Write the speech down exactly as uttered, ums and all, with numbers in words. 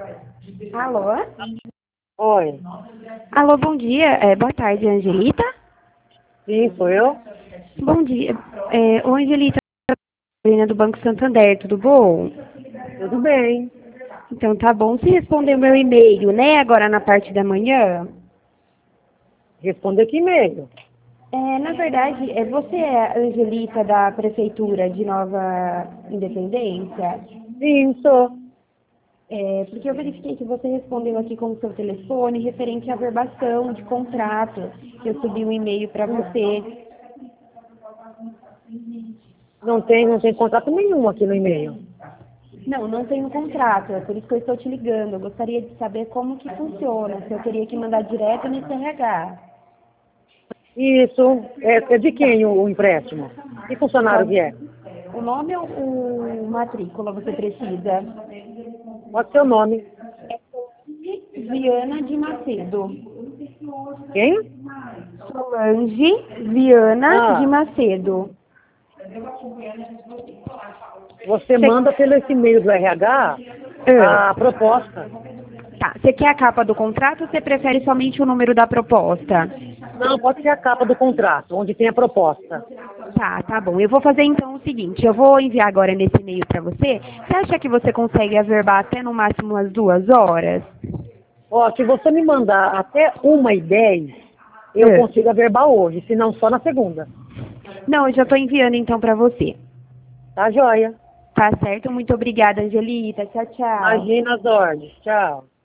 Alô? Oi. Alô, bom dia. É, boa tarde, Angelita. Sim, sou eu? Bom dia. É, oi, Angelita, Carolina do Banco Santander, tudo bom? Tudo bem. Então tá bom. Você respondeu meu e-mail, né? Agora na parte da manhã. Responder que e-mail? É, na verdade, é, você é a Angelita da Prefeitura de Nova Independência? Sim, sou. É, porque eu verifiquei que você respondeu aqui com o seu telefone referente à averbação de contrato. Eu subi um e-mail para você. Não tem, não tem contato nenhum aqui no e-mail. Não, não tenho contrato, é por isso que eu estou te ligando. Eu gostaria de saber como que funciona, se eu teria que mandar direto no C R H. Isso. É, é de quem o, o empréstimo? Que funcionário que é? O nome ou o matrícula você precisa? Qual é o seu nome? Viana de Macedo. Quem? Solange Viana de Ah, Macedo. você Você manda pelo esse e-mail do R H a ah, proposta. tá. Você quer a capa do contrato ou você prefere somente o número da proposta? Não, pode ser a capa do contrato, onde tem a proposta. Tá, tá bom. Eu vou fazer então o seguinte, eu vou enviar agora nesse e-mail para você. Você acha que você consegue averbar até no máximo umas duas horas? Ó, se você me mandar até uma e dez, eu É. consigo averbar hoje, se não só na segunda. Não, eu já estou enviando então para você. Tá joia? Tá certo? Muito obrigada, Angelita. Tchau, tchau. Imagina as ordens. Tchau.